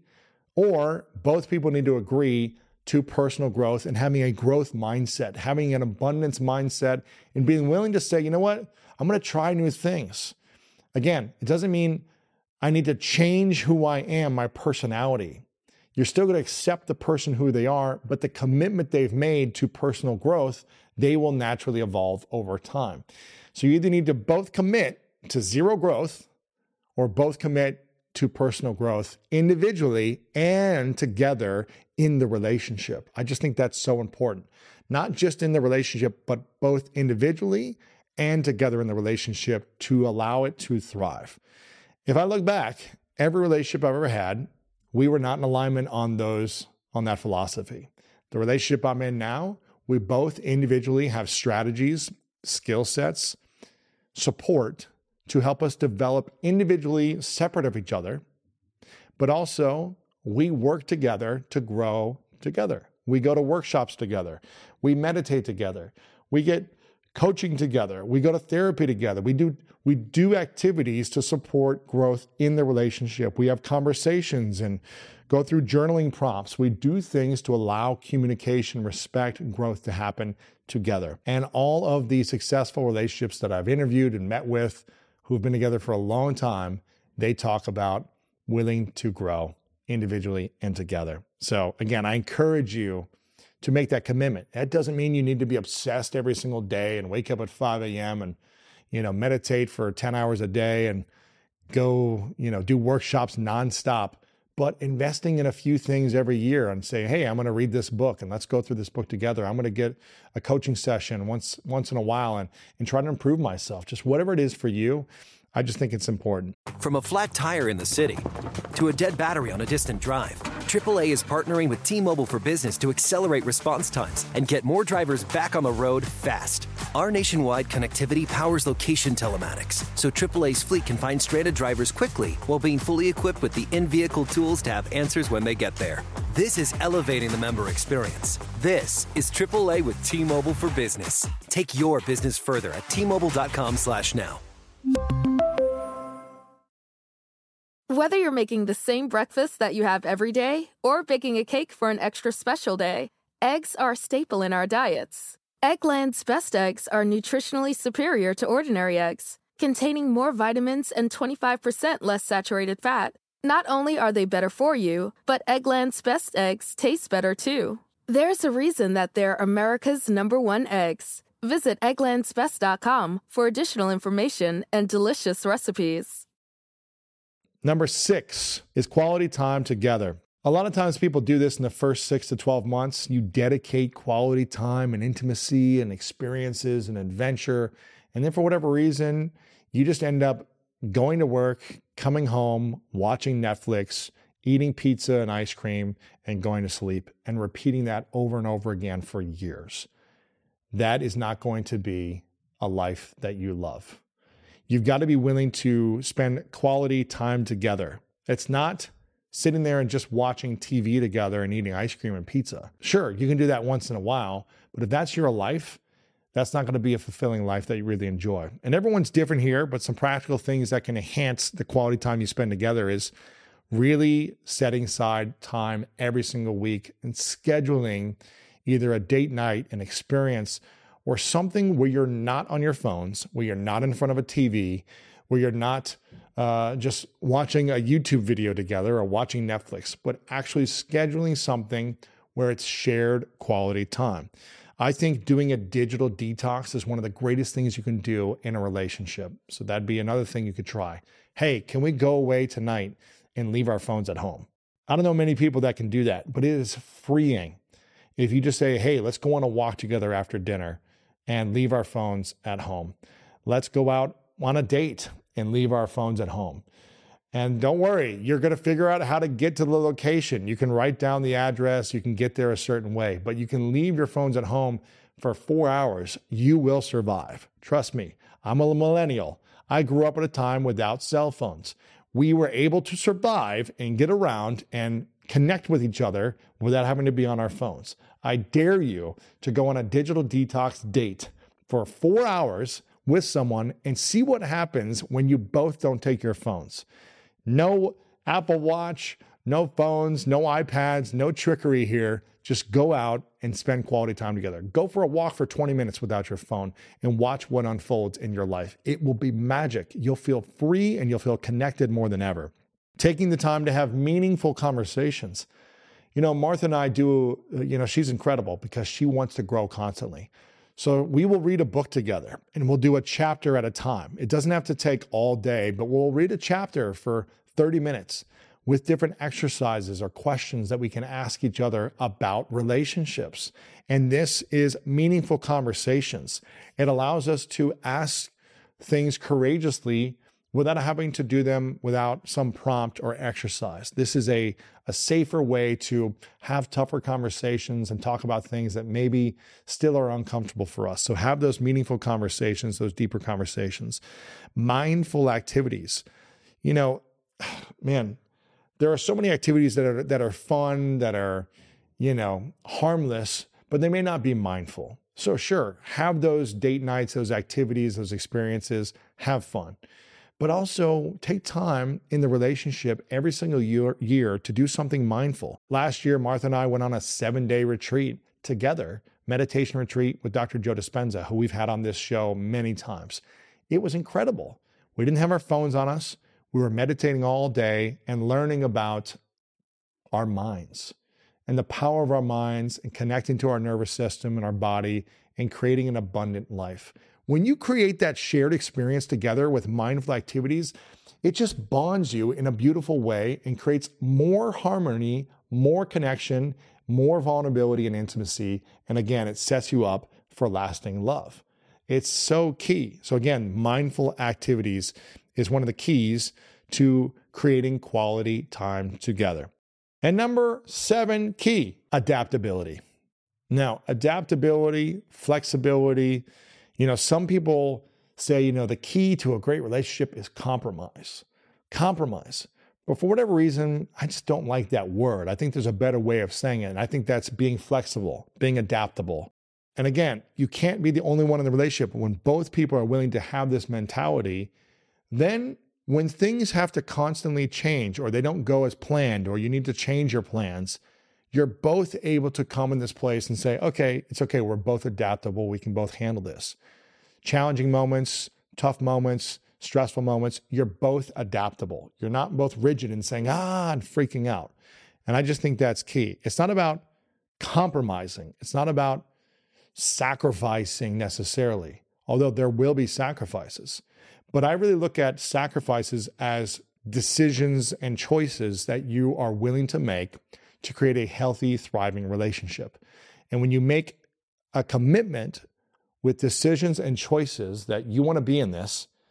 A: or both people need to agree to personal growth and having a growth mindset, having an abundance mindset, and being willing to say, you know what, I'm going to try new things. Again, it doesn't mean I need to change who I am, my personality. You're still going to accept the person who they are, but the commitment they've made to personal growth, they will naturally evolve over time. So you either need to both commit to zero growth or both commit to personal growth individually and together in the relationship. I just think that's so important. Not just in the relationship, but both individually and together in the relationship to allow it to thrive. If I look back, every relationship I've ever had, we were not in alignment on that philosophy. The relationship I'm in now, we both individually have strategies, skill sets, support to help us develop individually separate of each other, but also we work together to grow together. We go to workshops together. We meditate together. We get coaching together. We go to therapy together. We do activities to support growth in the relationship. We have conversations and go through journaling prompts. We do things to allow communication, respect, and growth to happen together. And all of the successful relationships that I've interviewed and met with who've been together for a long time, they talk about willing to grow individually and together. So again, I encourage you to make that commitment. That doesn't mean you need to be obsessed every single day and wake up at 5 a.m. and, meditate for 10 hours a day and go, do workshops nonstop, but investing in a few things every year and say, hey, I'm going to read this book and let's go through this book together. I'm going to get a coaching session once in a while and try to improve myself. Just whatever it is for you. I just think it's important.
E: From a flat tire in the city to a dead battery on a distant drive, AAA is partnering with T-Mobile for Business to accelerate response times and get more drivers back on the road fast. Our nationwide connectivity powers location telematics, so AAA's fleet can find stranded drivers quickly while being fully equipped with the in-vehicle tools to have answers when they get there. This is elevating the member experience. This is AAA with T-Mobile for Business. Take your business further at T-Mobile.com/now.
F: Whether you're making the same breakfast that you have every day or baking a cake for an extra special day, eggs are a staple in our diets. Eggland's Best Eggs are nutritionally superior to ordinary eggs, containing more vitamins and 25% less saturated fat. Not only are they better for you, but Eggland's Best Eggs taste better too. There's a reason that they're America's #1 eggs. Visit egglandsbest.com for additional information and delicious recipes.
A: Number 6 is quality time together. A lot of times people do this in the first 6 to 12 months. You dedicate quality time and intimacy and experiences and adventure. And then for whatever reason, you just end up going to work, coming home, watching Netflix, eating pizza and ice cream, and going to sleep, and repeating that over and over again for years. That is not going to be a life that you love. You've got to be willing to spend quality time together. It's not sitting there and just watching TV together and eating ice cream and pizza. Sure, you can do that once in a while, but if that's your life, that's not going to be a fulfilling life that you really enjoy. And everyone's different here, but some practical things that can enhance the quality time you spend together is really setting aside time every single week and scheduling either a date night, an experience, or something where you're not on your phones, where you're not in front of a TV, where you're not just watching a YouTube video together or watching Netflix, but actually scheduling something where it's shared quality time. I think doing a digital detox is one of the greatest things you can do in a relationship. So that'd be another thing you could try. Hey, can we go away tonight and leave our phones at home? I don't know many people that can do that, but it is freeing. If you just say, hey, let's go on a walk together after dinner and leave our phones at home. Let's go out on a date and leave our phones at home. And don't worry, you're going to figure out how to get to the location. You can write down the address, you can get there a certain way, but you can leave your phones at home for 4 hours. You will survive. Trust me, I'm a millennial. I grew up at a time without cell phones. We were able to survive and get around and connect with each other without having to be on our phones. I dare you to go on a digital detox date for 4 hours with someone and see what happens when you both don't take your phones. No Apple Watch, no phones, no iPads, no trickery here. Just go out and spend quality time together. Go for a walk for 20 minutes without your phone and watch what unfolds in your life. It will be magic. You'll feel free and you'll feel connected more than ever. Taking the time to have meaningful conversations. Martha and I do, she's incredible because she wants to grow constantly. So we will read a book together and we'll do a chapter at a time. It doesn't have to take all day, but we'll read a chapter for 30 minutes with different exercises or questions that we can ask each other about relationships. And this is meaningful conversations. It allows us to ask things courageously without having to do them without some prompt or exercise. This is a safer way to have tougher conversations and talk about things that maybe still are uncomfortable for us. So have those meaningful conversations, those deeper conversations. Mindful activities. Man, there are so many activities that are fun, that are, harmless, but they may not be mindful. So sure, have those date nights, those activities, those experiences, have fun. But also take time in the relationship every single year to do something mindful. Last year, Martha and I went on a 7-day retreat together, meditation retreat with Dr. Joe Dispenza, who we've had on this show many times. It was incredible. We didn't have our phones on us. We were meditating all day and learning about our minds and the power of our minds and connecting to our nervous system and our body and creating an abundant life. When you create that shared experience together with mindful activities, it just bonds you in a beautiful way and creates more harmony, more connection, more vulnerability and intimacy. And again, it sets you up for lasting love. It's so key. So again, mindful activities is one of the keys to creating quality time together. And number 7 key, adaptability. Now, adaptability, flexibility, some people say, the key to a great relationship is compromise. Compromise. But for whatever reason, I just don't like that word. I think there's a better way of saying it. And I think that's being flexible, being adaptable. And again, you can't be the only one in the relationship. When both people are willing to have this mentality, then when things have to constantly change or they don't go as planned or you need to change your plans, you're both able to come in this place and say, okay, it's okay. We're both adaptable. We can both handle this. Challenging moments, tough moments, stressful moments, you're both adaptable. You're not both rigid and saying, and freaking out. And I just think that's key. It's not about compromising. It's not about sacrificing necessarily, although there will be sacrifices. But I really look at sacrifices as decisions and choices that you are willing to make to create a healthy, thriving relationship. And when you make a commitment with decisions and choices that you want to be in this,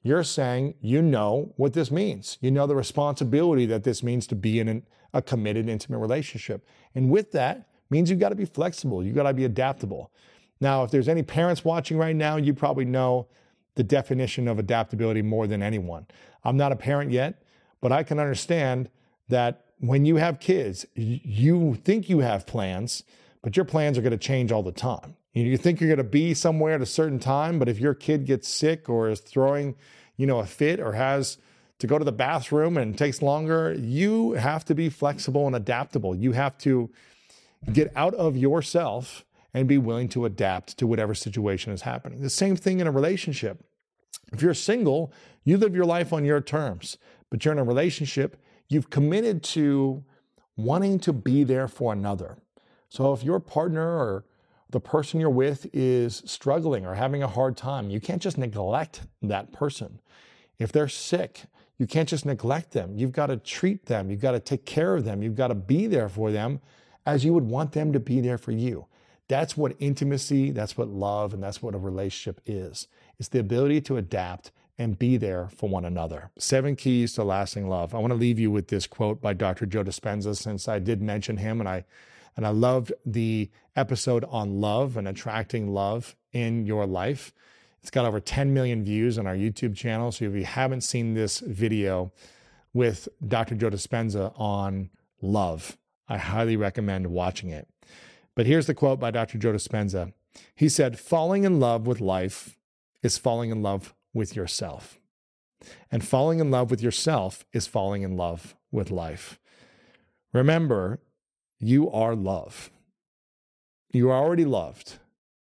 A: you're saying you know what this means. You know the responsibility that this means to be in a committed, intimate relationship. And with that means you've got to be flexible. You've got to be adaptable. Now, if there's any parents watching right now, you probably know the definition of adaptability more than anyone. I'm not a parent yet, but I can understand that when you have kids, you think you have plans, but your plans are going to change all the time. You think you're going to be somewhere at a certain time, but if your kid gets sick or is throwing, a fit or has to go to the bathroom and it takes longer, you have to be flexible and adaptable. You have to get out of yourself and be willing to adapt to whatever situation is happening. The same thing in a relationship. If you're single, you live your life on your terms, but you're in a relationship, you've committed to wanting to be there for another. So if your partner or the person you're with is struggling or having a hard time, you can't just neglect that person. If they're sick, you can't just neglect them. You've got to treat them. You've got to take care of them. You've got to be there for them as you would want them to be there for you. That's what intimacy, that's what love, and that's what a relationship is. It's the ability to adapt and be there for one another. 7 keys to lasting love. I want to leave you with this quote by Dr. Joe Dispenza, since I did mention him, and I loved the episode on love and attracting love in your life. It's got over 10 million views on our YouTube channel. So if you haven't seen this video with Dr. Joe Dispenza on love, I highly recommend watching it. But here's the quote by Dr. Joe Dispenza. He said, "Falling in love with life is falling in love with yourself. And falling in love with yourself is falling in love with life." Remember, you are love. You are already loved.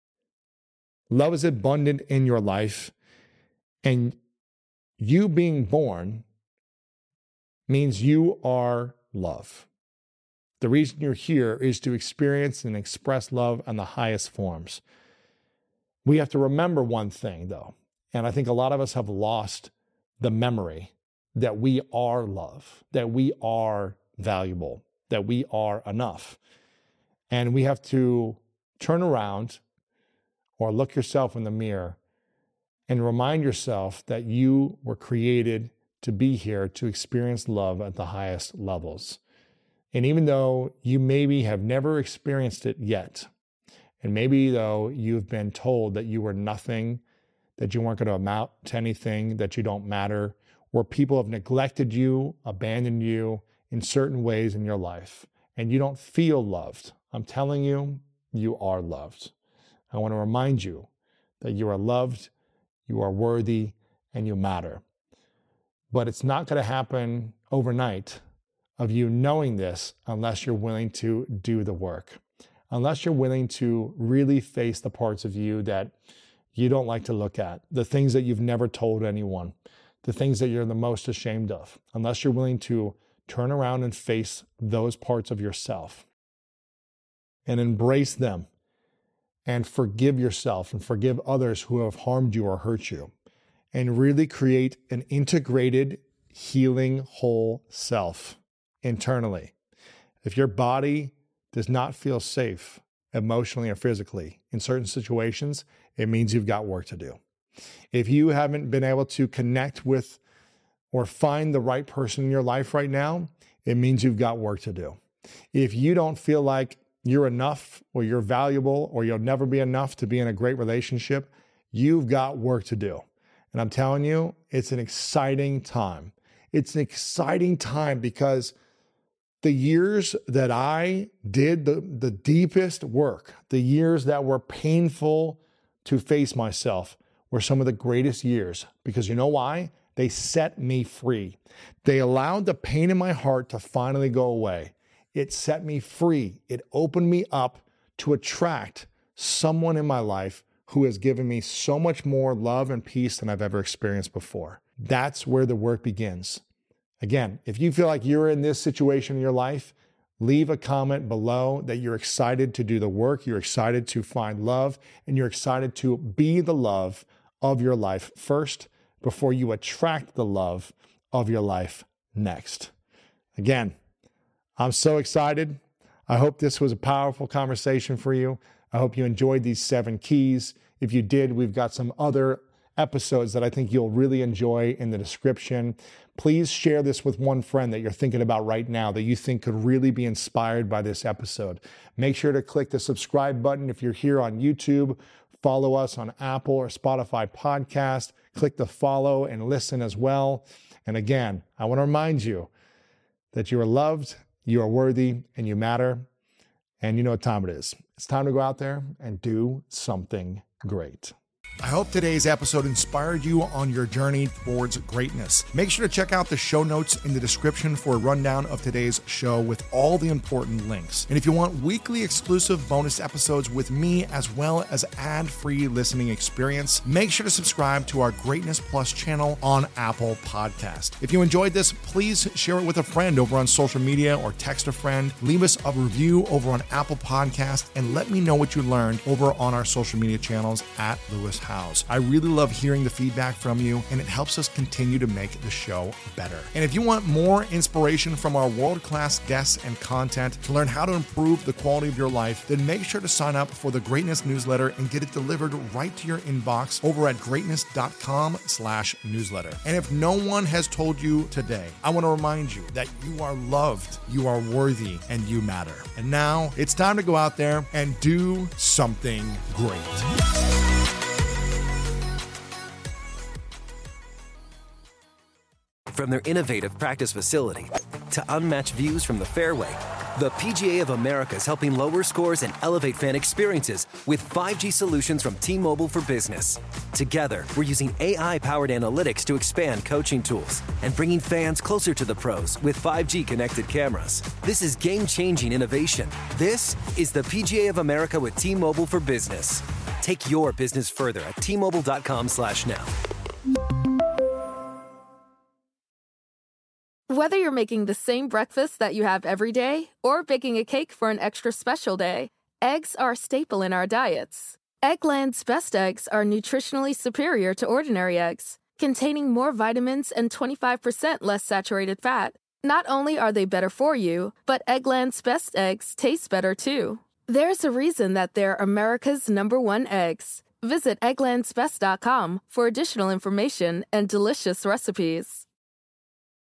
A: Love is abundant in your life, and you being born means you are love. The reason you're here is to experience and express love in the highest forms. We have to remember one thing, though, and I think a lot of us have lost the memory that we are love, that we are valuable, that we are enough. And we have to turn around or look yourself in the mirror and remind yourself that you were created to be here to experience love at the highest levels. And even though you maybe have never experienced it yet, and maybe though you've been told that you were nothing, that you weren't going to amount to anything, that you don't matter, or people have neglected you, abandoned you in certain ways in your life, and you don't feel loved, I'm telling you, you are loved. I want to remind you that you are loved, you are worthy, and you matter. But it's not going to happen overnight of you knowing this unless you're willing to do the work, unless you're willing to really face the parts of you that you don't like to look at, the things that you've never told anyone, the things that you're the most ashamed of, unless you're willing to turn around and face those parts of yourself and embrace them and forgive yourself and forgive others who have harmed you or hurt you, and really create an integrated, healing, whole self internally. If your body does not feel safe emotionally or physically in certain situations, it means you've got work to do. If you haven't been able to connect with or find the right person in your life right now, it means you've got work to do. If you don't feel like you're enough or you're valuable or you'll never be enough to be in a great relationship, you've got work to do. And I'm telling you, it's an exciting time. It's an exciting time because the years that I did the deepest work, the years that were painful to face myself, were some of the greatest years. Because you know why? They set me free. They allowed the pain in my heart to finally go away. It set me free. It opened me up to attract someone in my life who has given me so much more love and peace than I've ever experienced before. That's where the work begins. Again, if you feel like you're in this situation in your life, leave a comment below that you're excited to do the work, you're excited to find love, and you're excited to be the love of your life first before you attract the love of your life next. Again, I'm so excited. I hope this was a powerful conversation for you. I hope you enjoyed these 7 keys. If you did, we've got some other episodes that I think you'll really enjoy in the description. Please share this with one friend that you're thinking about right now that you think could really be inspired by this episode. Make sure to click the subscribe button if you're here on YouTube. Follow us on Apple or Spotify podcast. Click the follow and listen as well. And again, I want to remind you that you are loved, you are worthy, and you matter. And you know what time it is. It's time to go out there and do something great. I hope today's episode inspired you on your journey towards greatness. Make sure to check out the show notes in the description for a rundown of today's show with all the important links. And if you want weekly exclusive bonus episodes with me as well as ad-free listening experience, make sure to subscribe to our Greatness Plus channel on Apple Podcast. If you enjoyed this, please share it with a friend over on social media or text a friend. Leave us a review over on Apple Podcast and let me know what you learned over on our social media channels at Lewis Howes. I really love hearing the feedback from you, and it helps us continue to make the show better. And if you want more inspiration from our world-class guests and content to learn how to improve the quality of your life, then make sure to sign up for the Greatness newsletter and get it delivered right to your inbox over at greatness.com/newsletter. And if no one has told you today, I want to remind you that you are loved, you are worthy, and you matter. And now it's time to go out there and do something great.
E: From their innovative practice facility to unmatched views from the fairway, the PGA of America is helping lower scores and elevate fan experiences with 5G solutions from T-Mobile for Business. Together, we're using AI-powered analytics to expand coaching tools and bringing fans closer to the pros with 5G connected cameras. This is game-changing innovation. This is the PGA of America with T-Mobile for Business. Take your business further at T-Mobile.com/now.
F: Whether you're making the same breakfast that you have every day or baking a cake for an extra special day, eggs are a staple in our diets. Eggland's Best Eggs are nutritionally superior to ordinary eggs, containing more vitamins and 25% less saturated fat. Not only are they better for you, but Eggland's Best Eggs taste better too. There's a reason that they're America's #1 eggs. Visit egglandsbest.com for additional information and delicious recipes.